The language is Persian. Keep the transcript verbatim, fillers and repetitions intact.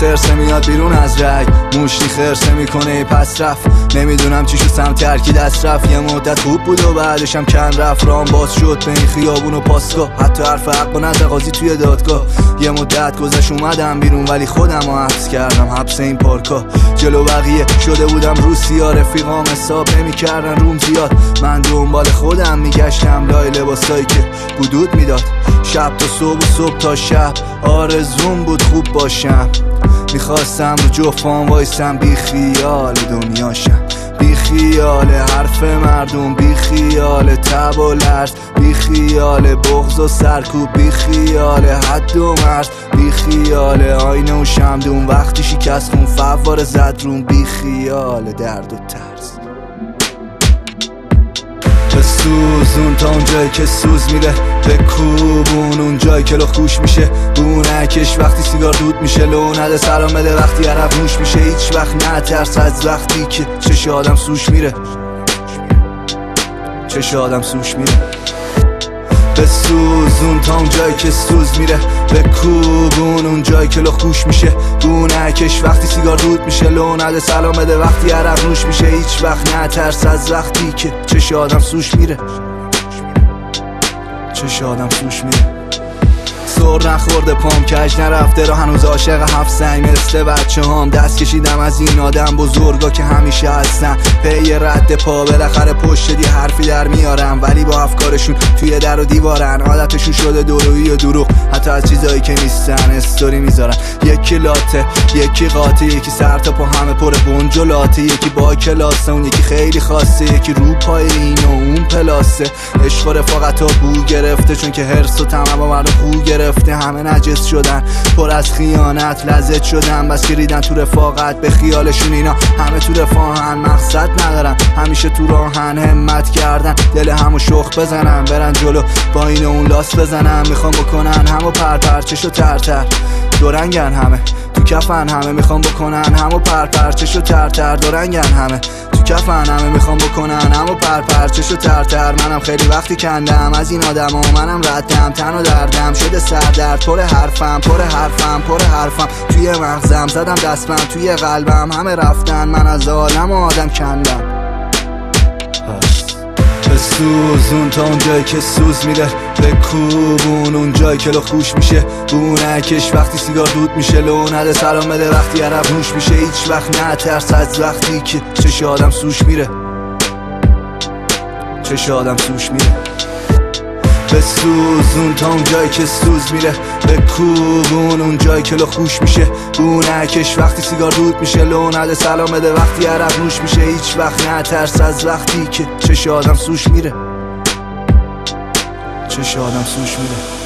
سرسه میاد بیرون از رگ، موشتی خرسه میکنه پس رفت. نمیدونم چی شد سمت هرکی دست رفت. یه مدت خوب بود و بعدشم کن رفت. رام باز شد به این خیابون و پاسگاه، حتی حرف حق و نتقاضی توی دادگاه. یه مدت گذشت اومدم بیرون ولی خودم رو حبس کردم، حبس این پارکا. جلو بقیه شده بودم روسیا، رفیقام حساب نمیکردن روم زیاد. من دنبال خودم میگشتم لای لباسایی که بودود میداد. شب تا صبح و صبح تا شب آرزوم بود خوب باشم. میخواستم رو جفام وایسم، بی خیال دنیاشم، بی خیال حرف مردم، بی خیال تب و لرز، بی خیال بغض و سرکوب، بی خیال حد و مرز، بی خیال آینه و شمدون وقتی شکست خون فوار زد روم، بی خیال درد و ترس. بسوزون تا اون جایی که سوز میره، به کوبون اون جایی که لخ گوش میشه. بونکش وقتی سیگار دود میشه، لو نده سلام بده وقتی عرق نوش میشه. هیچ وقت نترس از وقتی که چش آدم سوش میره، چش آدم سوش میره. بسوزون تا اون جایی که سوز میره، به کوبون اون جایی که لخ گوش میشه. بونکش وقتی سیگار دود میشه، لو نده سلام بده وقتی عرق نوش میشه. هیچ وقت نترس از وقتی که چش آدم سوش میره، چش آدم سوش میره. سر نخورده پام کج نرفته را هنوز عاشق هفت سنگ مثل بچه هام. دست کشیدم از این آدم بزرگا که همیشه هستن پی رد پا، بالاخره پشت دی حرفی در میارم ولی با افکارشون توی در و دیوارن. عادتشون شده دورویی و دروغ، حتی از چیزایی که نیستن استوری میذارن. یکی لاته یکی قاطی، یکی سر تا پا همه پر بنج و لاته. یکی با کلاسه اون یکی خیلی خاصه، یکی رو پای این و اون پلاسه. عشق و رفاقت ها بو گرفته چون که حرص و طمع با مردم خو گرفته. همه نجس شدن، پر از خیانت لذت شدن، بس که ریدن تو رفاقت. به خیالشون اینا همه تو رفاهن، مقصد ندارن، همیشه تو راهن. همت کردن دل همو شخ بزنن، برن جلو با این و اون لاس بزنن. میخوام بکنن همو پر پر چشو تر تر، دورنگن همه تو کفن. همه میخوام بکنن همو پر پر چشو تر تر، دورنگن همه تو کفن. همه میخوام بکنن همو پر پر چشو تر تر. منم خیلی وقتی کندم از این آدم و منم ردم، تن و دردم شده سردرد. پر حرفم پر حرفم پر حرفم، توی مغزم زدم دستم توی قلبم. همه رفتن من از عالم و آدم کندم. بسوزون تا اون جایی که سوز میره، به کوبون اون جایی که لخ گوش میشه. بونکش وقتی سیگار دود میشه، لو نده سلام بده وقتی عرق نوش میشه. هیچ وقت نترس از وقتی که چش آدم سوش میره، چش آدم سوش میره. بسوزون تا اون جایی که سوز میره، به کوبون اون جایی که لخ گوش میشه. بونکش وقتی سیگار دود میشه، لو نده سلام بده وقتی عرق نوش میشه. هیچ وقت نترس از وقتی که چش آدم سوش میره، چش آدم سوش میره.